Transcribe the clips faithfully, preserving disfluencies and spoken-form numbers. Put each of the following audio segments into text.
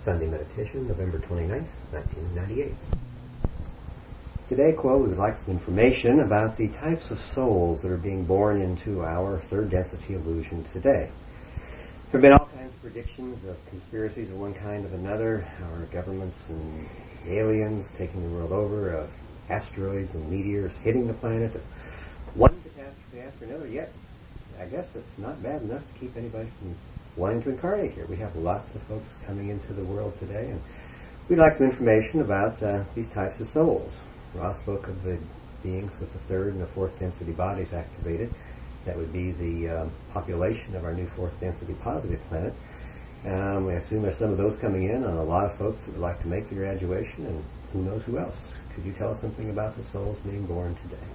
Sunday Meditation, November twenty-ninth, nineteen ninety-eight. Today, quote, we would like some information about the types of souls that are being born into our third density illusion today. There have been all kinds of predictions of conspiracies of one kind or another, our governments and aliens taking the world over, of asteroids and meteors hitting the planet, of one catastrophe after another. Yet, I guess it's not bad enough to keep anybody from wanting to incarnate here. We have lots of folks coming into the world today, and we'd like some information about uh, these types of souls. Ross spoke of the beings with the third and the fourth density bodies activated. That would be the uh, population of our new fourth density positive planet. Um, we assume there's some of those coming in, and a lot of folks that would like to make the graduation, and who knows who else. Could you tell us something about the souls being born today?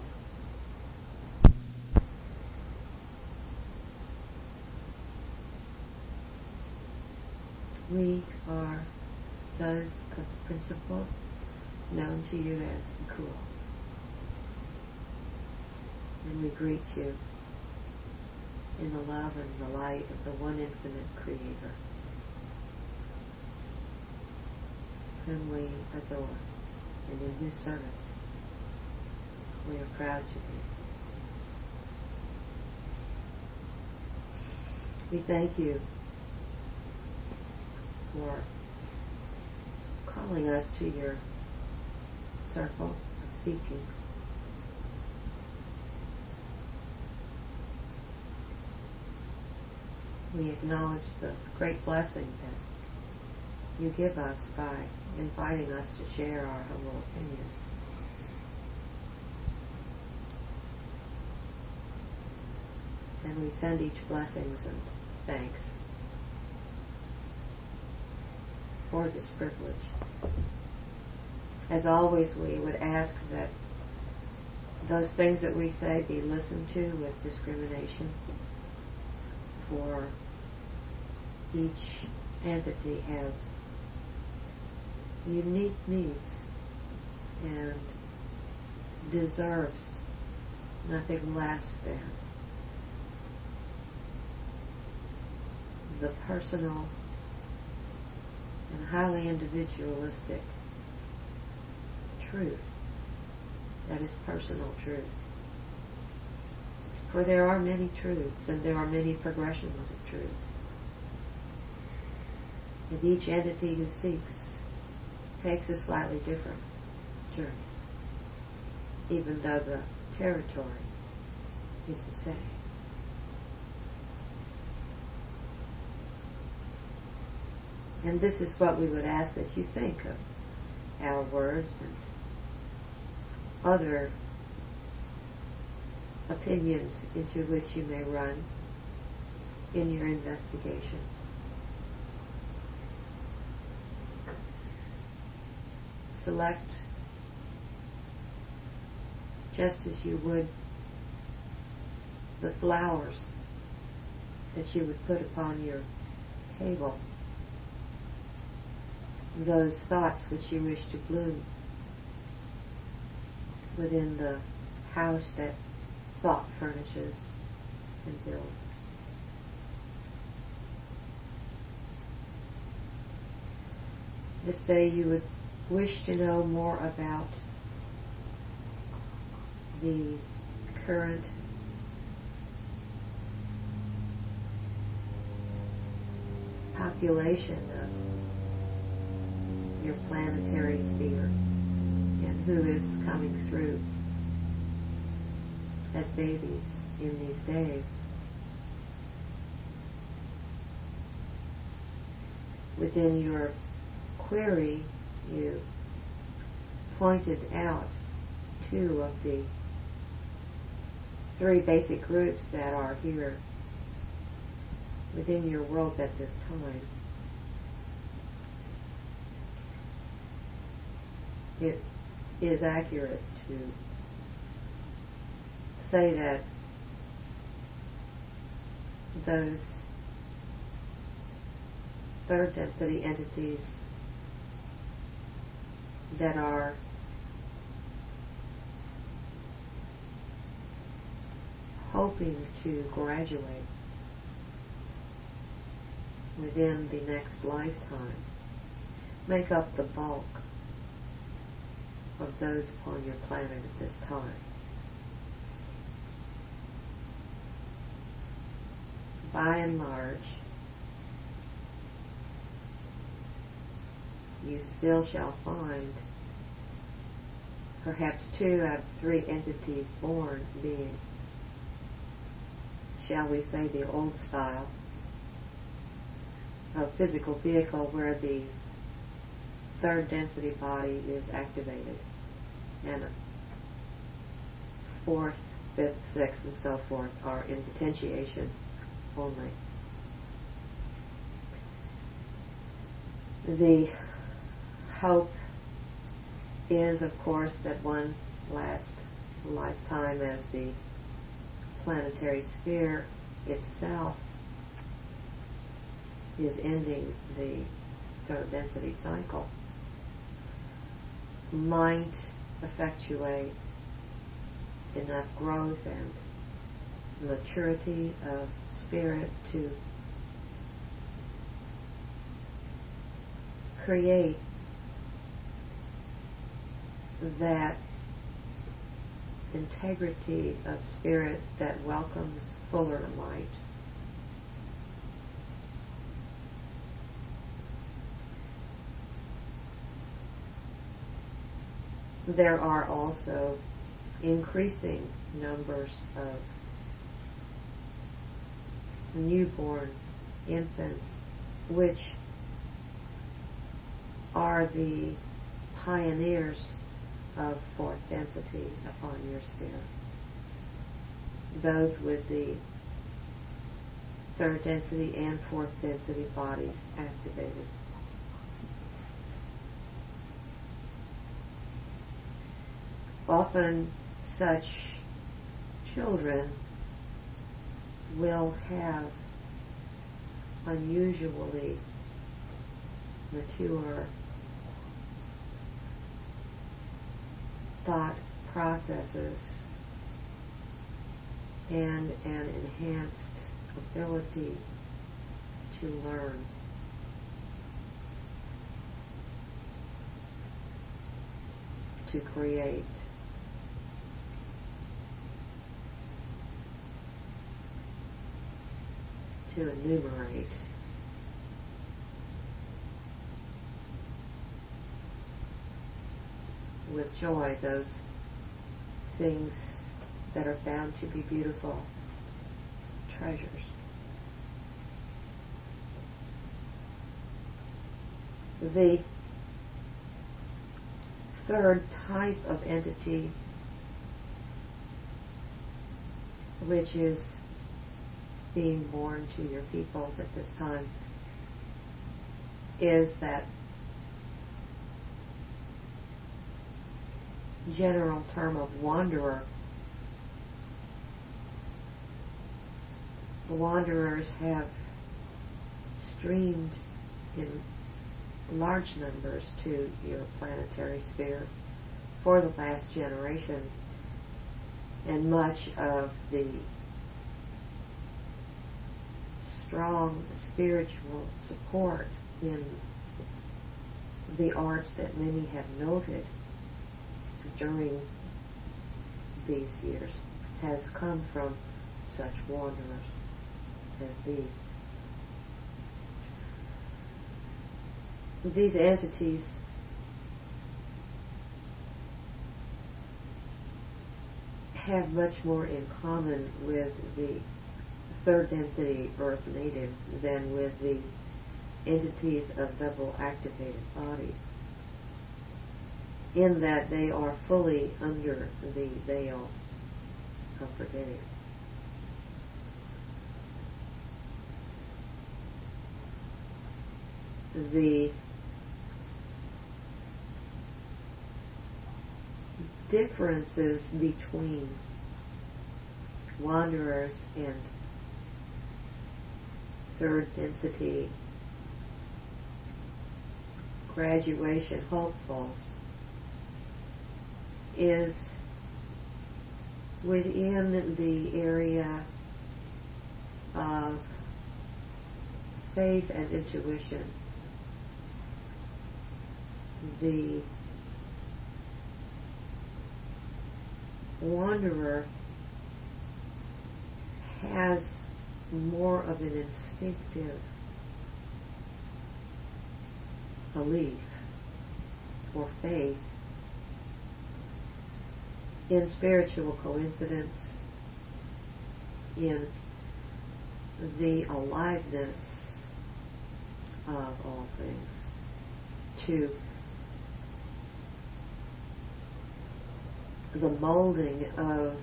We are those of the principle known to you as the Cool. And we greet you in the love and the light of the one infinite Creator, whom we adore, and in whose service we are proud to be. We thank you for calling us to your circle of seeking. We acknowledge the great blessing that you give us by inviting us to share our humble opinions. And we send each blessings and thanks for this privilege. As always, we would ask that those things that we say be listened to with discrimination, for each entity has unique needs and deserves nothing less than the personal and highly individualistic truth that is personal truth. For there are many truths, and there are many progressions of truths. And each entity who seeks takes a slightly different journey, even though the territory is the same. And this is what we would ask that you think of our words and other opinions into which you may run in your investigation. Select just as you would the flowers that you would put upon your table, those thoughts which you wish to bloom within the house that thought furnishes and builds. This day you would wish to know more about the current population of your planetary sphere and who is coming through as babies in these days. Within your query, you pointed out two of the three basic groups that are here within your worlds at this time. It is accurate to say that those third density entities that are hoping to graduate within the next lifetime make up the bulk of those upon your planet at this time. By and large, you still shall find perhaps two out of three entities born being, shall we say, the old style of physical vehicle where the third density body is activated, and fourth, fifth, sixth, and so forth are in potentiation only. The hope is, of course, that one last lifetime as the planetary sphere itself is ending the third density cycle, might effectuate enough growth and maturity of spirit to create that integrity of spirit that welcomes fuller light. There are also increasing numbers of newborn infants which are the pioneers of fourth density upon your sphere. Those with the third density and fourth density bodies activated. Often such children will have unusually mature thought processes and an enhanced ability to learn. To create. To enumerate. With joy those things that are found to be beautiful treasures. The third type of entity, which is being born to your peoples at this time, is that general term of wanderer. The wanderers have streamed in large numbers to your planetary sphere for the last generation, and much of the strong spiritual support in the arts that many have noted during these years has come from such wanderers as these. These entities have much more in common with the third density Earth natives than with the entities of double activated bodies, in that they are fully under the veil of forgetting. The differences between wanderers and third density graduation hopefuls is within the area of faith and intuition. the wanderer has more of an instinctive belief or faith in spiritual coincidence, in the aliveness of all things, to the molding of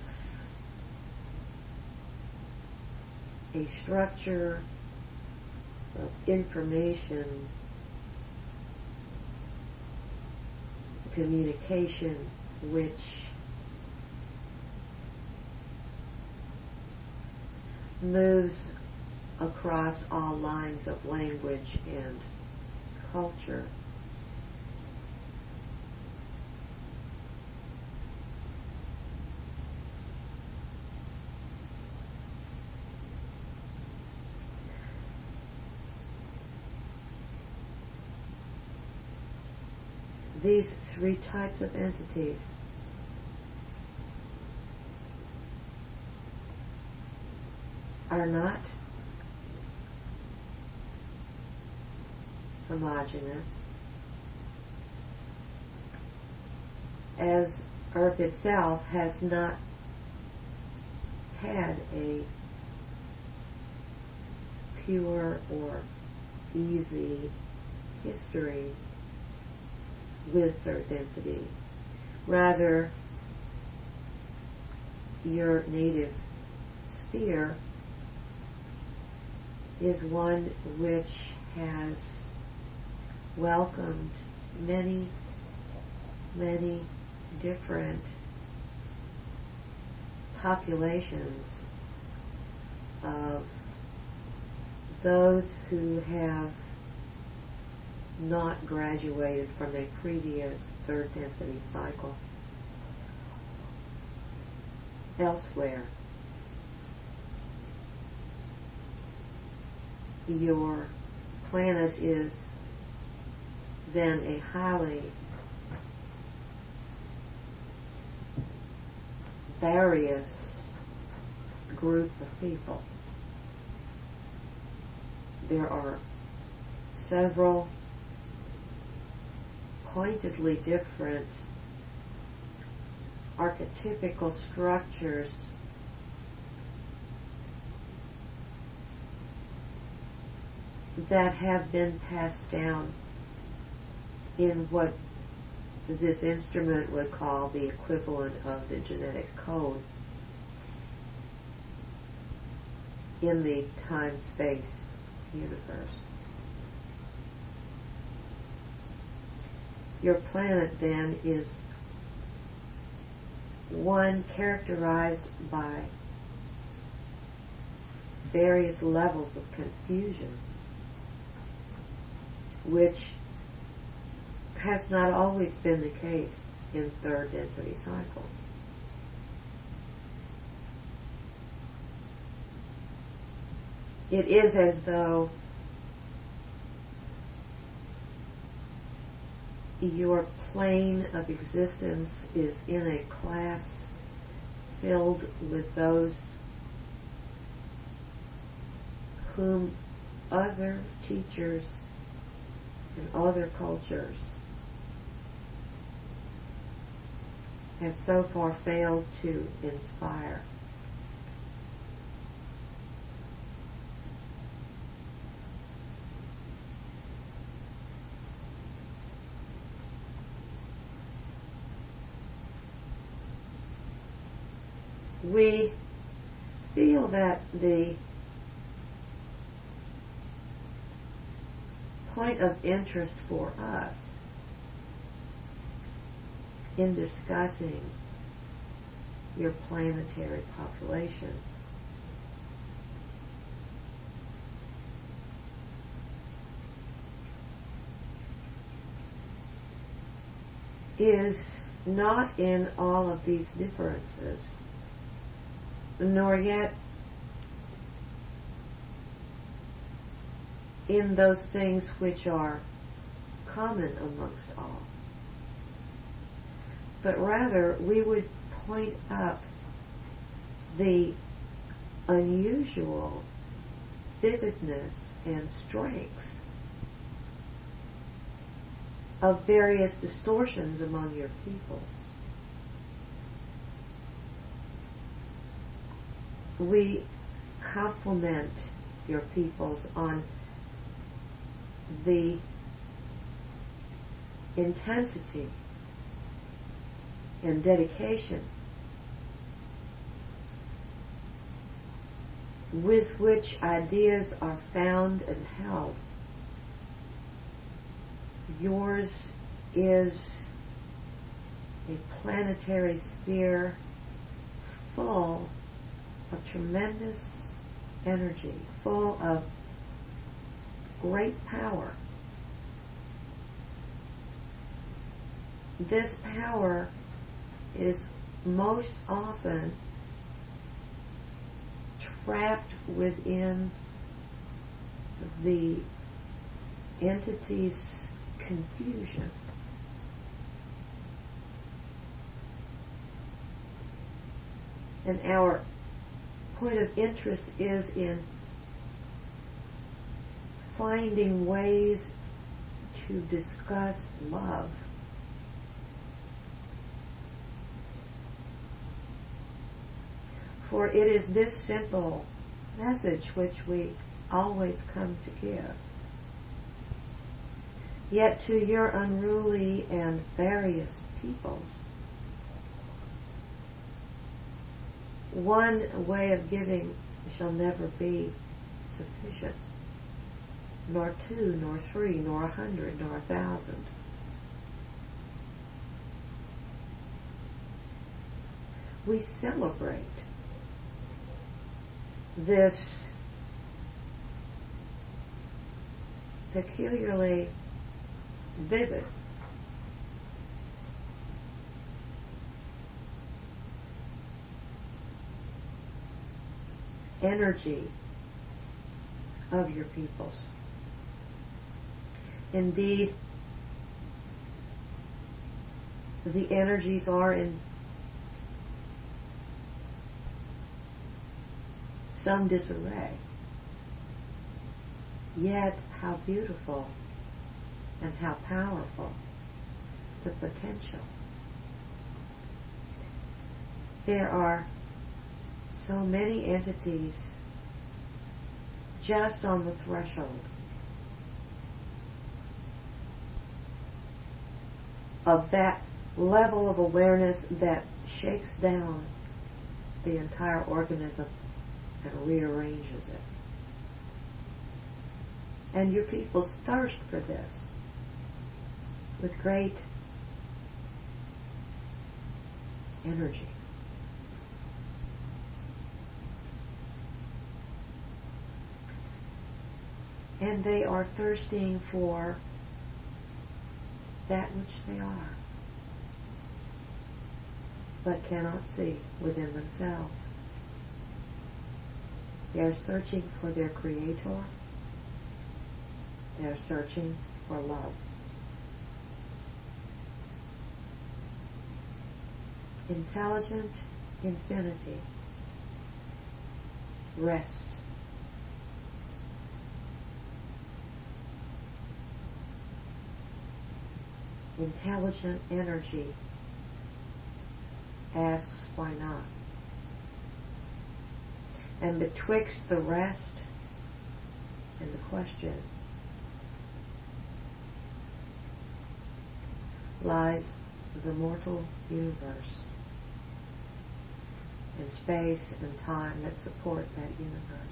a structure of information, communication, which moves across all lines of language and culture. These three types of entities are not homogeneous, as Earth itself has not had a pure or easy history with third density. Rather, your native sphere is one which has welcomed many, many different populations of those who have not graduated from a previous third density cycle elsewhere. Your planet is then a highly various group of people. There are several pointedly different archetypical structures that have been passed down in what this instrument would call the equivalent of the genetic code in the time-space universe. Your planet then is one characterized by various levels of confusion, which has not always been the case in third density cycles. It is as though your plane of existence is in a class filled with those whom other teachers and other cultures have so far failed to inspire. We feel that the point of interest for us in discussing your planetary population is not in all of these differences, nor yet in those things which are common amongst all, but rather we would point up the unusual vividness and strength of various distortions among your peoples. We compliment your peoples on the intensity and dedication with which ideas are found and held. Yours is a planetary sphere full of tremendous energy, full of great power. This power is most often trapped within the entity's confusion. And our point of interest is in finding ways to discuss love. For it is this simple message which we always come to give. Yet to your unruly and various peoples, one way of giving shall never be sufficient, nor two, nor three, nor a hundred, nor a thousand. We celebrate this peculiarly vivid energy of your peoples. Indeed, the energies are in some disarray. Yet, how beautiful and how powerful the potential. There are so many entities just on the threshold of that level of awareness that shakes down the entire organism and rearranges it. And your peoples thirst for this with great energy. And they are thirsting for that which they are, but cannot see within themselves. They are searching for their Creator. They are searching for love. Intelligent infinity rests. Intelligent energy asks why not. And betwixt the rest and the question lies the mortal universe and space and time that support that universe.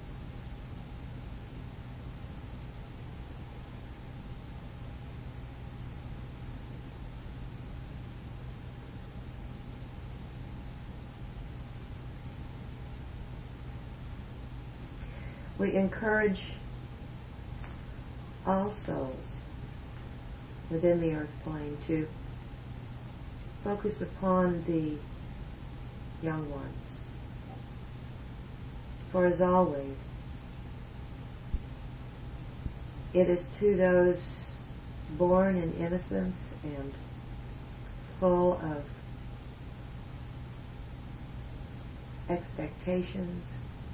We encourage all souls within the earth plane to focus upon the young ones. For as always, it is to those born in innocence and full of expectations,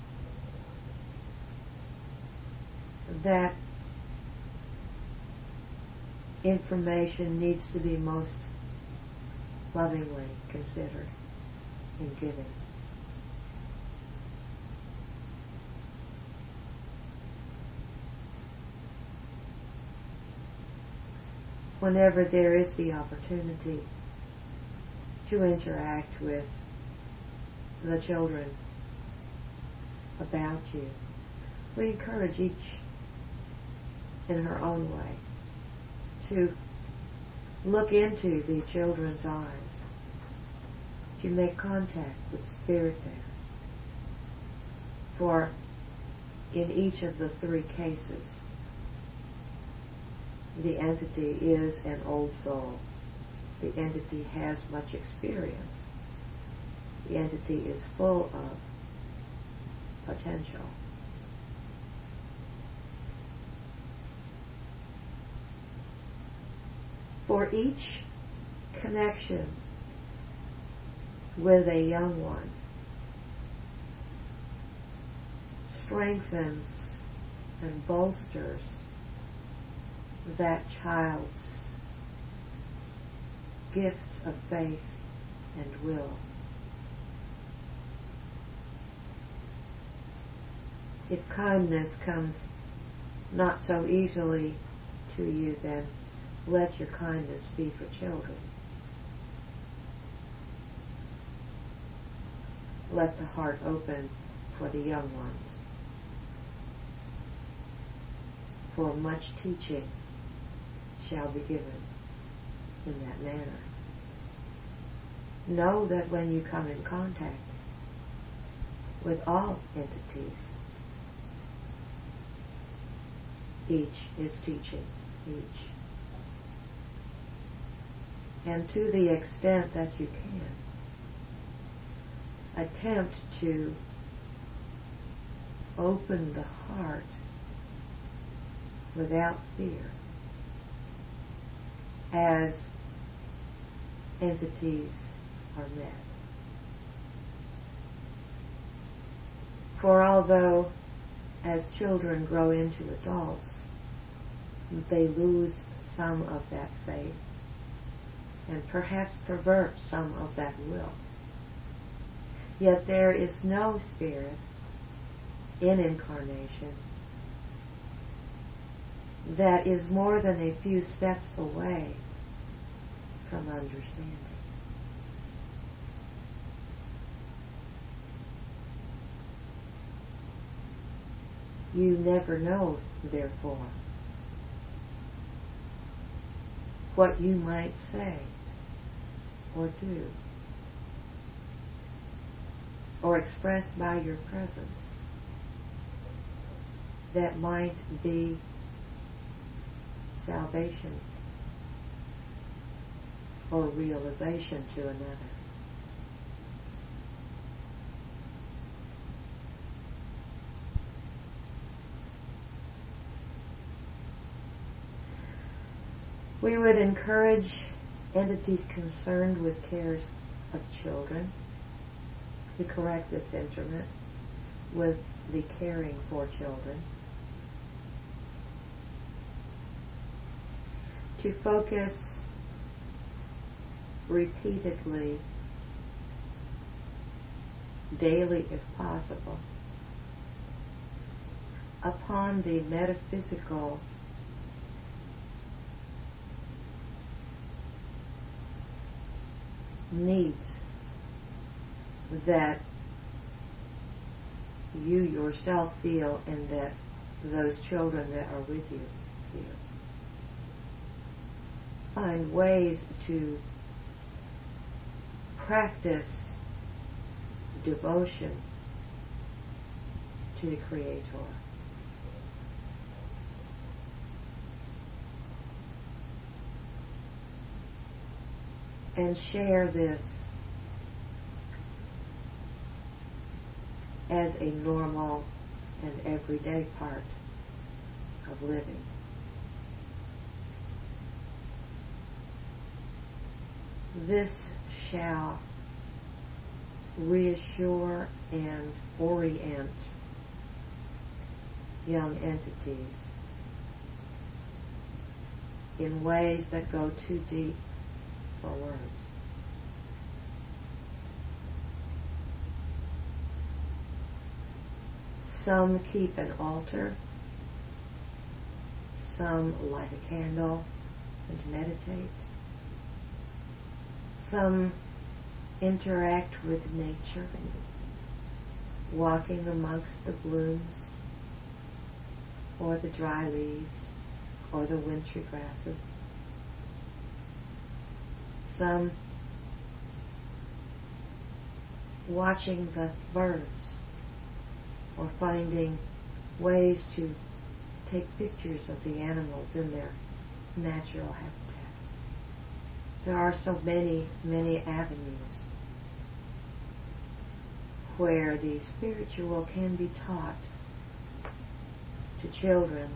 that information needs to be most lovingly considered and given. Whenever there is the opportunity to interact with the children about you, we encourage each in her own way to look into the children's eyes, to make contact with spirit there. For in each of the three cases, the entity is an old soul. The entity has much experience. The entity is full of potential. For each connection with a young one strengthens and bolsters that child's gifts of faith and will. If kindness comes not so easily to you, then let your kindness be for children. Let the heart open for the young ones. For much teaching shall be given in that manner. Know that when you come in contact with all entities, each is teaching each. And to the extent that you can, attempt to open the heart without fear as entities are met. For although as children grow into adults, they lose some of that faith and perhaps pervert some of that will, yet there is no spirit in incarnation that is more than a few steps away from understanding. You never know, therefore, what you might say or do or express by your presence that might be salvation or realization to another. We would encourage entities concerned with cares of children to correct this instrument with the caring for children, to focus repeatedly, daily if possible, upon the metaphysical needs that you yourself feel and that those children that are with you feel. Find ways to practice devotion to the Creator. And share this as a normal and everyday part of living. This shall reassure and orient young entities in ways that go too deep for words. Some keep an altar, some light a candle and meditate, some interact with nature, walking amongst the blooms, or the dry leaves, or the wintry grasses. Some watching the birds, or finding ways to take pictures of the animals in their natural habitat. There are so many, many avenues where the spiritual can be taught to children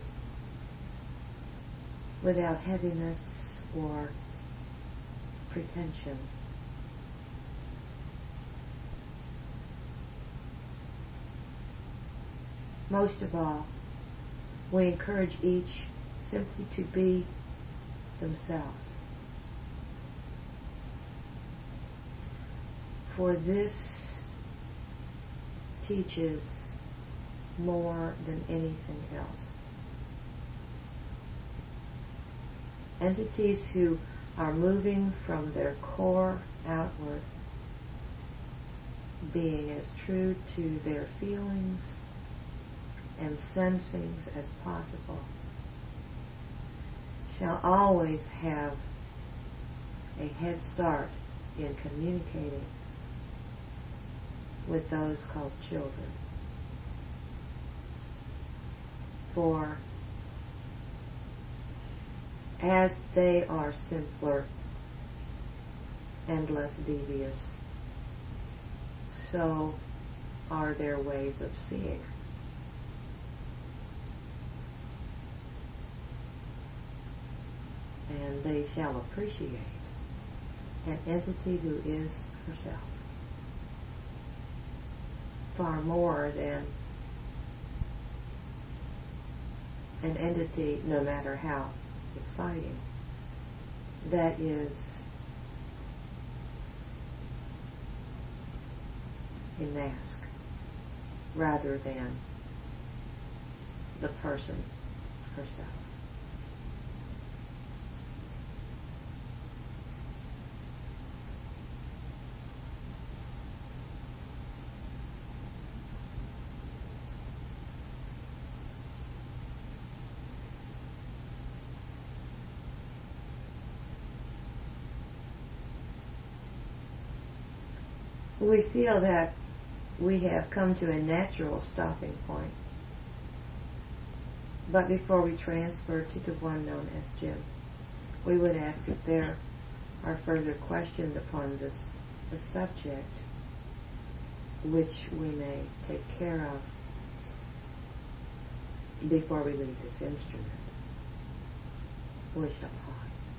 without heaviness or pretension. Most of all, we encourage each simply to be themselves. For this teaches more than anything else. Entities who are moving from their core outward, being as true to their feelings and sensings as possible, shall always have a head start in communicating with those called children. For as they are simpler and less devious, so are their ways of seeing. And they shall appreciate an entity who is herself far more than an entity, no matter how exciting, that is a mask rather than the person herself. We feel that we have come to a natural stopping point. But before we transfer to the one known as Jim, we would ask if there are further questions upon this, this subject, which we may take care of before we leave this instrument. We shall pause.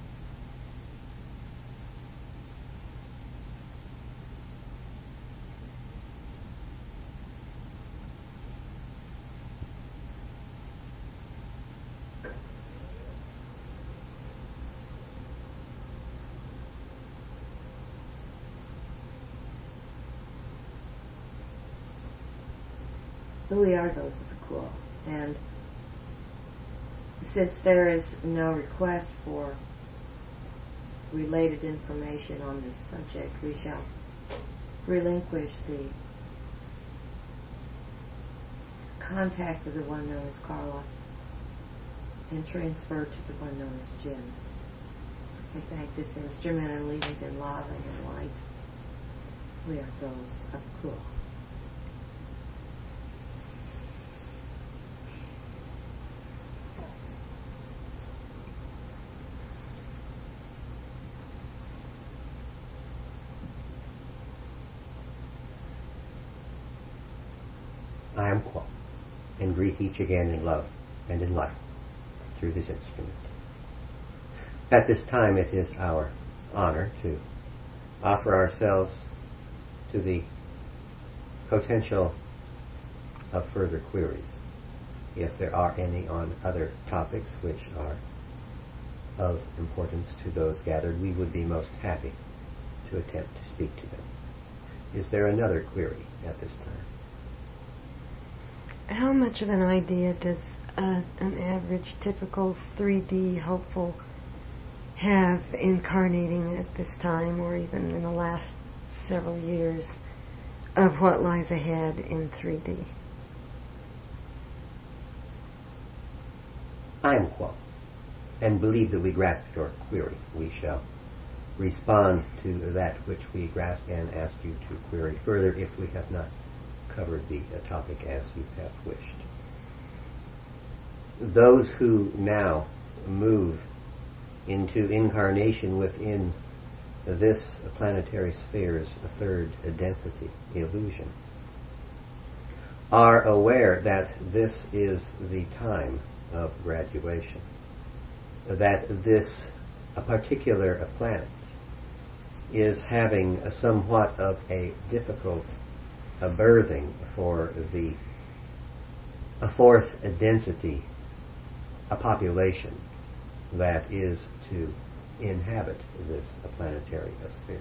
We are those of the Kuo, and since there is no request for related information on this subject, we shall relinquish the contact of the one known as Carla and transfer to the one known as Jim. I thank this instrument and leave it in love and in light. We are those of the Kuo. I am Kuo, and greet each again in love and in light through this instrument. At this time, it is our honor to offer ourselves to the potential of further queries, if there are any on other topics which are of importance to those gathered. We would be most happy to attempt to speak to them. Is there another query at this time? How much of an idea does uh, an average typical three D hopeful have incarnating at this time, or even in the last several years, of what lies ahead in three D? I am quo, and believe that we grasp your query. We shall respond to that which we grasp and ask you to query further if we have not covered the uh, topic as you have wished. Those who now move into incarnation within this planetary sphere's third density illusion are aware that this is the time of graduation, that this a particular planet is having a somewhat of a difficult a birthing for the a fourth density, a population that is to inhabit this planetary sphere.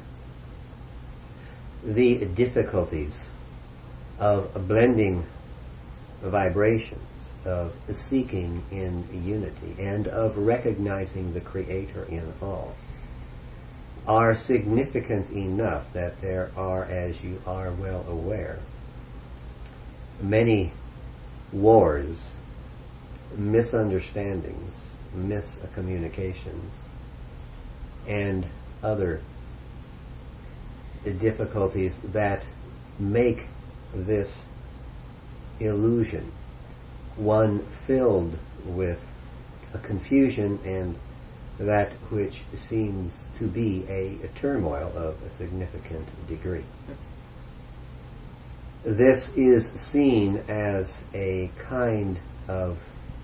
The difficulties of blending vibrations, of seeking in unity, and of recognizing the Creator in all are significant enough that there are, as you are well aware, many wars, misunderstandings, miscommunications, and other difficulties that make this illusion one filled with a confusion and that which seems to be a, a turmoil of a significant degree. This is seen as a kind of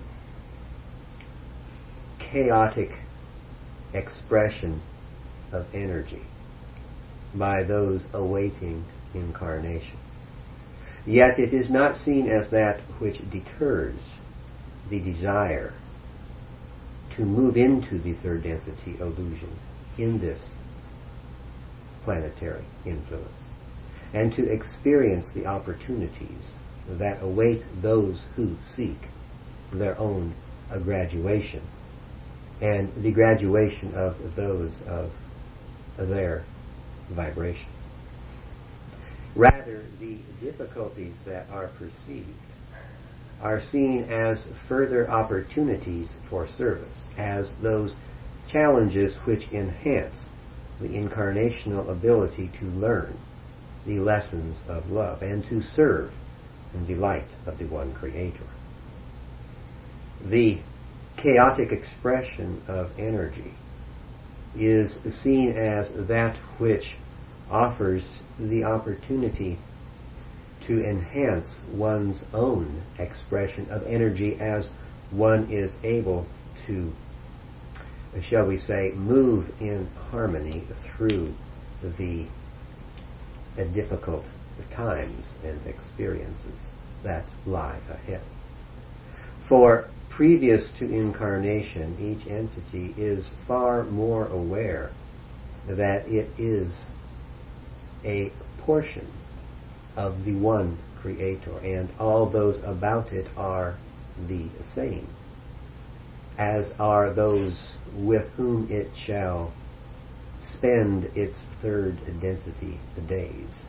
chaotic expression of energy by those awaiting incarnation. Yet it is not seen as that which deters the desire to move into the third density illusion in this planetary influence, and to experience the opportunities that await those who seek their own uh, graduation, and the graduation of those of their vibration. Rather, the difficulties that are perceived are seen as further opportunities for service, as those challenges which enhance the incarnational ability to learn the lessons of love and to serve in the light of the one Creator. The chaotic expression of energy is seen as that which offers the opportunity to enhance one's own expression of energy as one is able to, shall we say, move in harmony through the uh, difficult times and experiences that lie ahead. For previous to incarnation, each entity is far more aware that it is a portion of the one Creator, and all those about it are the same, as are those with whom it shall spend its third density days.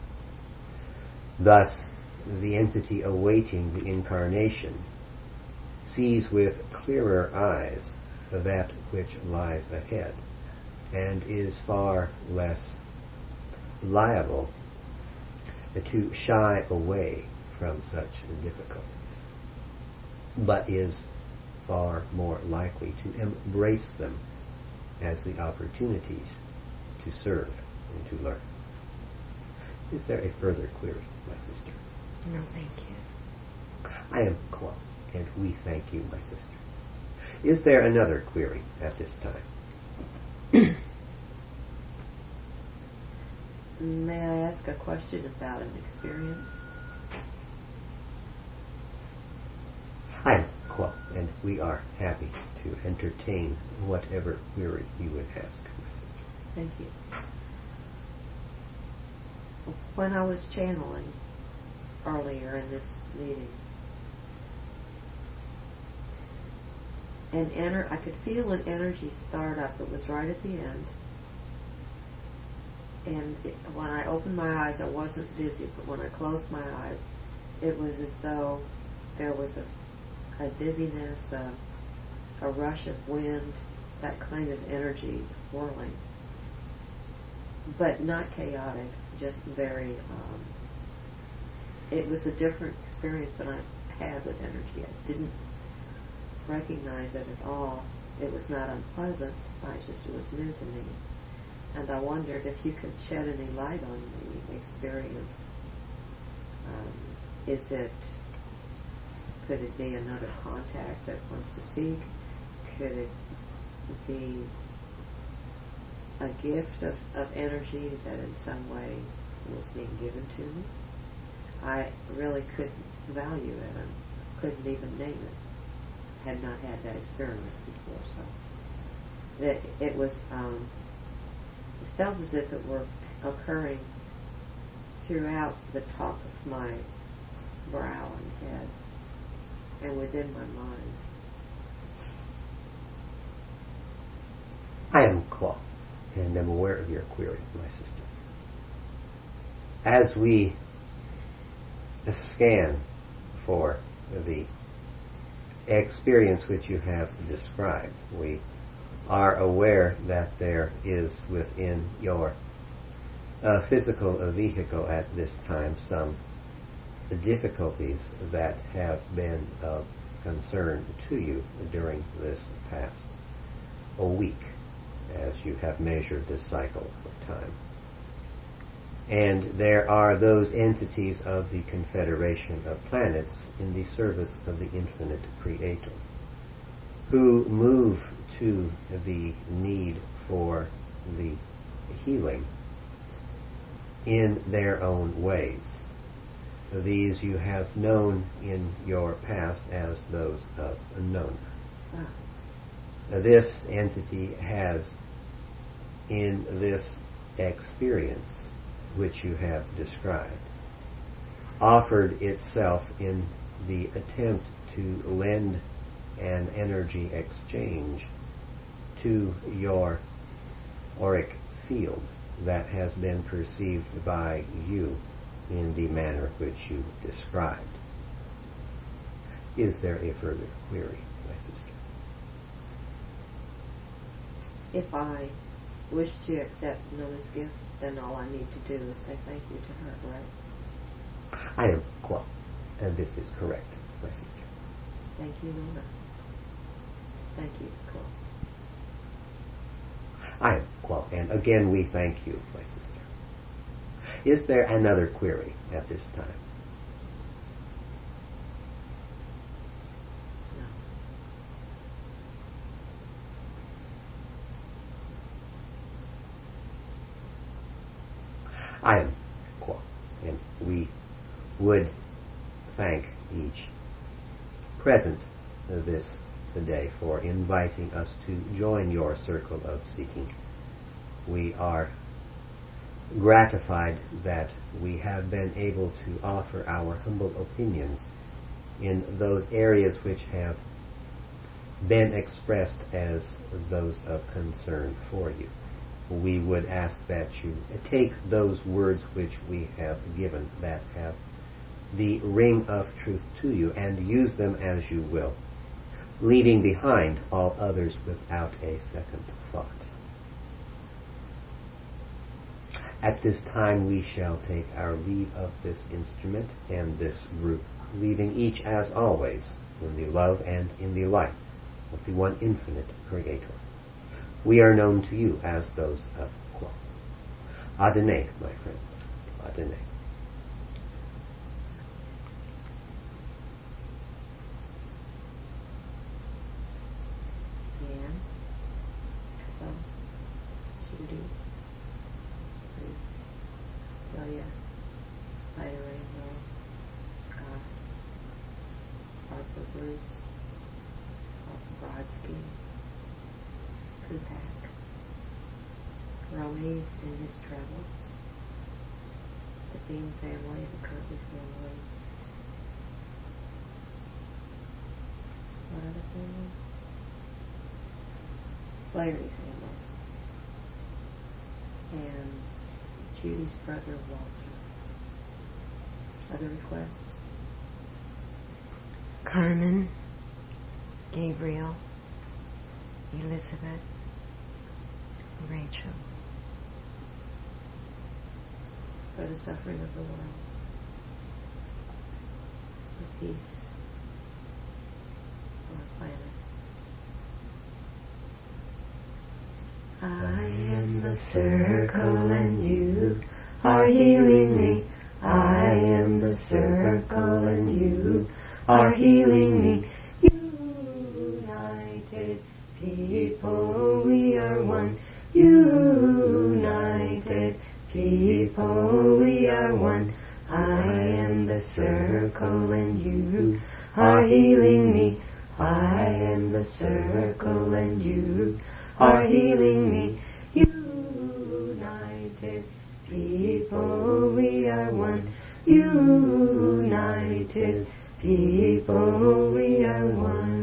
Thus, the entity awaiting the incarnation sees with clearer eyes that which lies ahead, and is far less liable to shy away from such difficulties, but is far more likely to embrace them as the opportunities to serve and to learn. Is there a further query, my sister? No, thank you. I am Claude, and we thank you, my sister. Is there another query at this time? May I ask a question about an experience? I'm Qua, and we are happy to entertain whatever query you would ask. Thank you. When I was channeling earlier in this meeting, an ener- I could feel an energy start up. It was right at the end. And it, when I opened my eyes, I wasn't dizzy, but when I closed my eyes, it was as though there was a, a dizziness, a, a rush of wind, that kind of energy whirling. But not chaotic, just very, um, it was a different experience than I had with energy. I didn't recognize it at all. It was not unpleasant, I just, it was new to me. And I wondered if you could shed any light on the experience. Um, is it, could it be another contact that wants to speak? Could it be a gift of, of energy that in some way was being given to me? I really couldn't value it and couldn't even name it. Had not had that experience before, so it, it was, um, it felt as if it were occurring throughout the top of my brow and head and within my mind. I am Qua, and am aware of your query, my sister. As we scan for the experience which you have described, we are aware that there is within your uh, physical uh, vehicle at this time some difficulties that have been of concern to you during this past a week as you have measured this cycle of time. And there are those entities of the Confederation of Planets in the service of the Infinite Creator who move to the need for the healing in their own ways. These you have known in your past as those of Nona. Ah. This entity has, in this experience which you have described, offered itself in the attempt to lend an energy exchange to your auric field that has been perceived by you in the manner which you described. Is there a further query, my sister? If I wish to accept Nona's gift, then all I need to do is say thank you to her, right? I am Qua, and this is correct, my sister. Thank you, Nona. Thank you, Qua. I am Qua, and again we thank you, my sister. Is there another query at this time? I am Qua, and we would thank each present this day for inviting us to join your circle of seeking. We are gratified that we have been able to offer our humble opinions in those areas which have been expressed as those of concern for you. We would ask that you take those words which we have given that have the ring of truth to you and use them as you will, leaving behind all others without a second thought. At this time we shall take our leave of this instrument and this group, leaving each as always in the love and in the light of the one infinite Creator. We are known to you as those of Qua. Adonai, my friends. Adonai. Anne, Ethel, Judy, Ruth, Tupac, Raised in his travels, the Bean family, the Kirby family. What other family? Flaherty family. And Judy's brother Walter. Other requests? Carmen, Gabriel, Elizabeth, Rachel. For the suffering of the world, for peace on our planet. I am the circle and you are healing me. I am the circle and you are healing me. United people, we are one. United people, we are one. I am the circle and you are healing me. I am the circle and you are healing me. United people, we are one. United people, we are one.